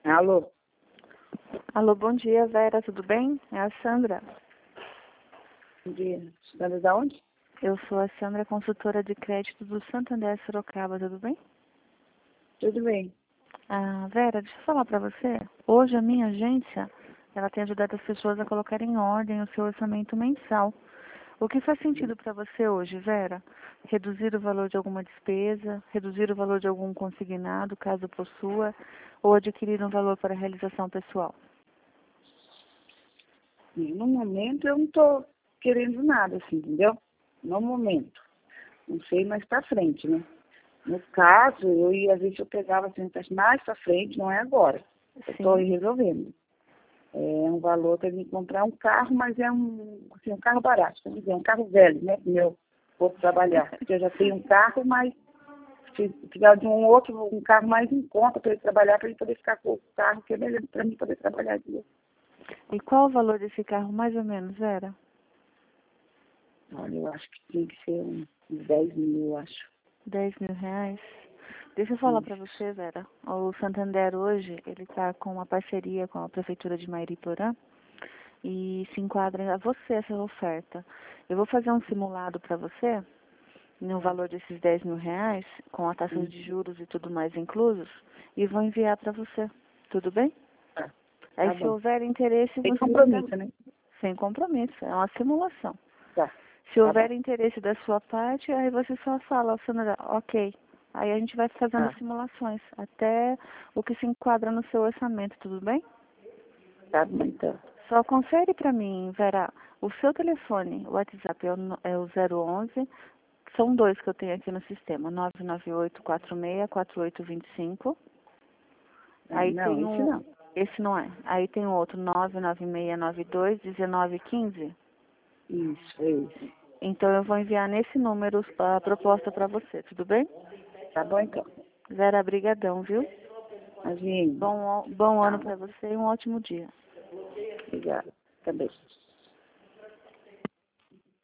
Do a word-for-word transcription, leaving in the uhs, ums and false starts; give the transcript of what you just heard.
Alô? Alô, bom dia, Vera, tudo bem? É a Sandra. Bom dia. Sandra da onde? Eu sou a Sandra, consultora de crédito do Santander Sorocaba, tudo bem? Tudo bem. Ah, Vera, deixa eu falar pra você. Hoje a minha agência, ela tem ajudado as pessoas a colocar em ordem o seu orçamento mensal. O que faz sentido para você hoje, Vera? Reduzir o valor de alguma despesa, reduzir o valor de algum consignado, caso possua, ou adquirir um valor para realização pessoal? No momento eu não estou querendo nada, assim, entendeu? No momento. Não sei mais para frente, né? No caso, eu ia ver se eu pegava assim, mais para frente, não é agora. Eu estou resolvendo. É um valor para mim comprar um carro, mas é um, assim, um carro barato, quer dizer, um carro velho, né? Para eu vou trabalhar. Porque eu já tenho um carro, mas se precisar de um outro, um carro mais em conta para ele trabalhar, para ele poder ficar com o carro, que é melhor para mim poder trabalhar. Entendeu? E qual o valor desse carro, mais ou menos, Vera? Olha, eu acho que tinha que ser uns dez mil, eu acho. dez mil reais? Deixa eu falar para você, Vera. O Santander hoje, ele está com uma parceria com a Prefeitura de Mairiporã e se enquadra a você essa oferta. Eu vou fazer um simulado para você, no valor desses dez mil reais, com a taxa de juros e tudo mais inclusos, e vou enviar para você. Tudo bem? Tá, Aí, tá se bom. houver interesse, Sem você... compromisso, né? Sem compromisso, é uma simulação. Tá. Se Tá houver bom. interesse da sua parte, aí você só fala, ó, Sandra, ok. Aí a gente vai fazendo Tá. simulações, até o que se enquadra no seu orçamento, tudo bem? Tá bom, então. Só confere para mim, Vera, o seu telefone, o WhatsApp é o, no- é o zero onze, são dois que eu tenho aqui no sistema, nove nove oito quatro seis quatro oito dois cinco. Ah, Aí não, tem esse um, não. esse não é. Aí tem o outro, nove nove seis nove dois um nove um cinco. Isso, é isso. Então eu vou enviar nesse número a proposta para você, tudo bem? Tá bom, então. Vera, brigadão, viu? Imagina. Bom, bom ano Tá. para você e um ótimo dia. Obrigada. Também.